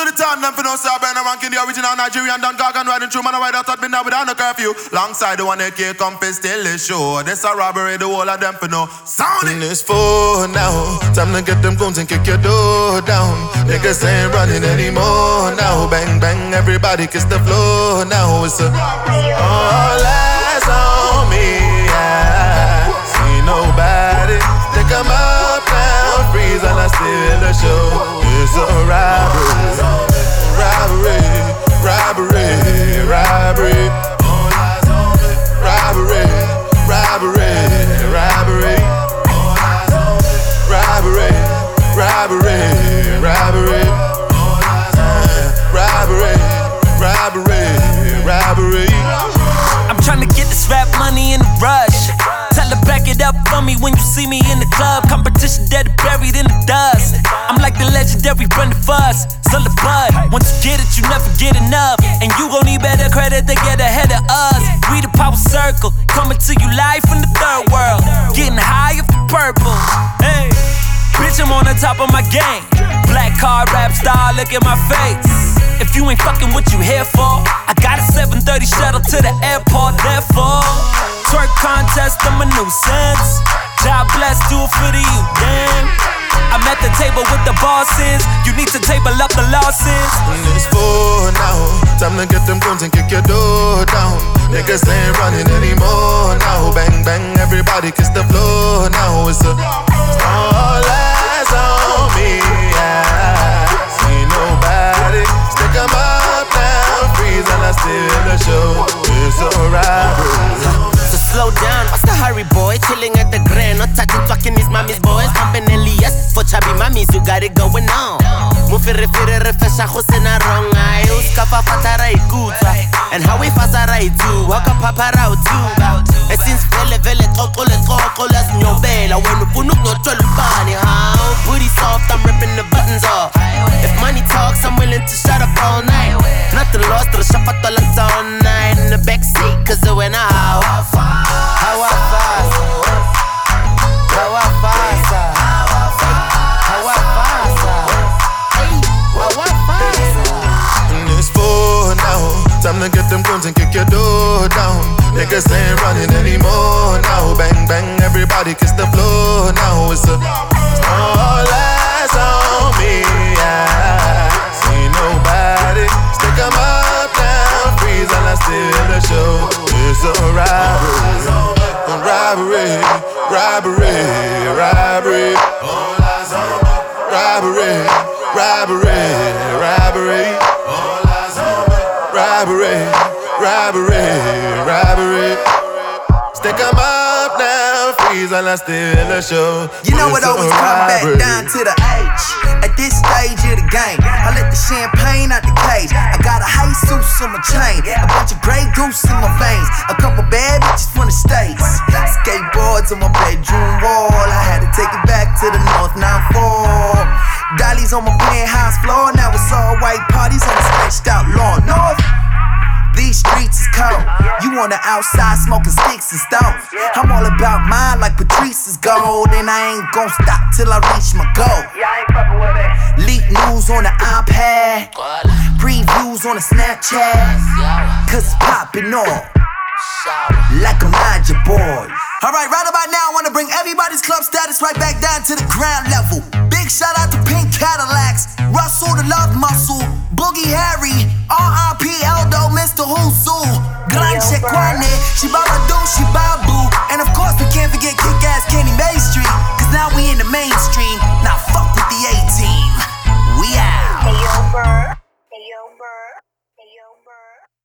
the time, them for no say I burn a ranking the original Nigerian Don Gargan riding through man a ride out at midnight without no curfew. Longside the one AK compass still is sure. This a robbery, the whole of them for no sound it. It's 4 now, time to get them guns and kick your door down. Niggas ain't running anymore now. Bang bang, everybody kiss the floor now. It's a all eyes on me. I see nobody. Think I'm up now, freeze and I steal the show. It's a robbery, robbery, robbery, robbery. All eyes on me. Robbery, robbery, robbery. All eyes on me. Robbery, robbery, robbery. All eyes on me. Robbery, robbery, robbery. I'm tryna get this rap money in a rush. Tell her back it up for me when you see me in the club. Competition dead buried in the dust. I'm like the legendary Brenda Fuss, still the bud. Once you get it, you never get enough. And you gon' need better credit to get ahead of us. We the power circle, coming to you live from the third world. Getting high off the purple. Hey, bitch, I'm on the top of my game. Black card rap star, look at my face. If you ain't fucking what you here for, I got a 7:30 shuttle to the airport, therefore. Twerk contest, I'm a nuisance. God bless, do it for the youth, damn. I'm at the table with the bosses. You need to table up the losses. It's 4 now, time to get them guns and kick your door down. Niggas ain't running anymore now. Bang bang, everybody kiss the floor now. It's a all eyes on me. I see nobody. Stick 'em up now, freeze and I steal the show. It's a robbery. So slow down, what's the hurry, boy? Chilling at the Grand, not touching, talking these mommy's boys. Pumping Elias for chubby mummies, you got it going on. Mufiri refresha khusena wrong eye. Uskapa fatara ikutra, and how we fasara itu. Waka papara utu. And since vele toko las nyobela. When you punuk no tolubani, how? Booty soft, I'm ripping the buttons off. If money talks, I'm willing to shut up all night. Nothing lost, the shapatolas all night in the backseat, cause it went out. How I fast, how I fast, how I fast, how I fast. And it's 4 now, time to get them guns and kick your door down. Niggas ain't running anymore now. Bang bang, everybody kiss the floor now. It's a all eyes on me. I see nobody. Stick 'em up now, freeze and I steal the show. It's a robbery. Robbery, robbery, robbery. All eyes on me. Robbery, robbery, robbery. All eyes on me. Robbery, robbery, robbery. Stick 'em up now, freeze and I steal the show. You know it always comes back down to the age. At this stage of the game, I let the champagne out the cage. I got a Jesus on my chain, a bunch of Grey Goose in my veins, a couple bad bitches from the States, skateboards on my bedroom wall. I had to take it back to the North 94. Dollies on my penthouse floor, now it's all white parties on the stretched out lawn. North. These streets is cold. You on the outside smoking sticks and stones. I'm all about mine like Patrice's gold, and I ain't gon' stop till I reach my goal. Leak news on the iPad, previews on the Snapchat, cause it's poppin' off like a Niger boy. Alright, right about now I wanna bring everybody's club status right back down to the ground level. Big shout out to Pink Cadillacs, Russell the Love Muscle, Boogie Harry, R.I.P. Eldo, Mr. Huzu, Gran Chequane, Shibaba Do, Shibabu, and of course we can't forget Kick